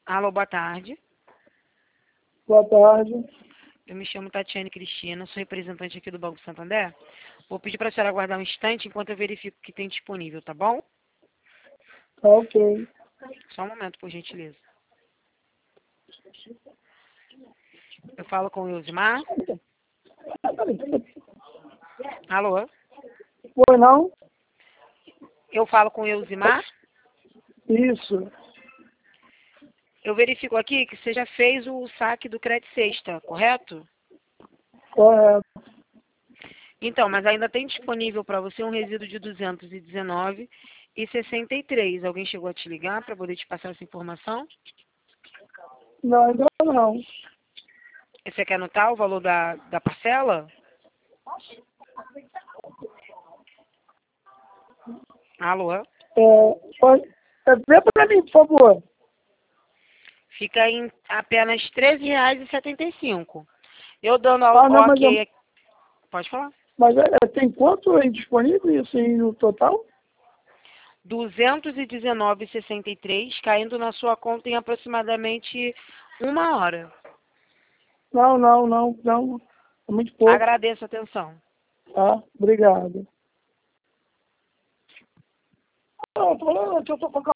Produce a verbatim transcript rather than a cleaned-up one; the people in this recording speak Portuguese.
Alô, boa tarde. Boa tarde. Eu me chamo Tatiane Cristina, sou representante aqui do Banco Santander. Vou pedir para a senhora aguardar um instante enquanto eu verifico o que tem disponível, tá bom? Tá ok. Só um momento, por gentileza. Eu falo com o Ilzimar. Alô? Foi não? Eu falo com o Ilzimar. Isso. Eu verifico aqui que você já fez o saque do Crédito Sexta, correto? Correto. Então, mas ainda tem disponível para você um resíduo de duzentos e dezenove reais e sessenta e três. Alguém chegou a te ligar para poder te passar essa informação? Não, ainda não. E você quer anotar o valor da, da parcela? Alô? É, pode, é, vê para mim, por favor. Fica em apenas treze reais e setenta e cinco. Eu dando o Ah, não, mas, ok eu, aqui. Pode falar? mas é, tem quanto aí disponível isso aí no total? duzentos e dezenove reais e sessenta e três, caindo na sua conta em aproximadamente uma hora. Não, não, não, não. É muito pouco. Agradeço a atenção. Tá? Obrigado. Não, tô falando que eu tô com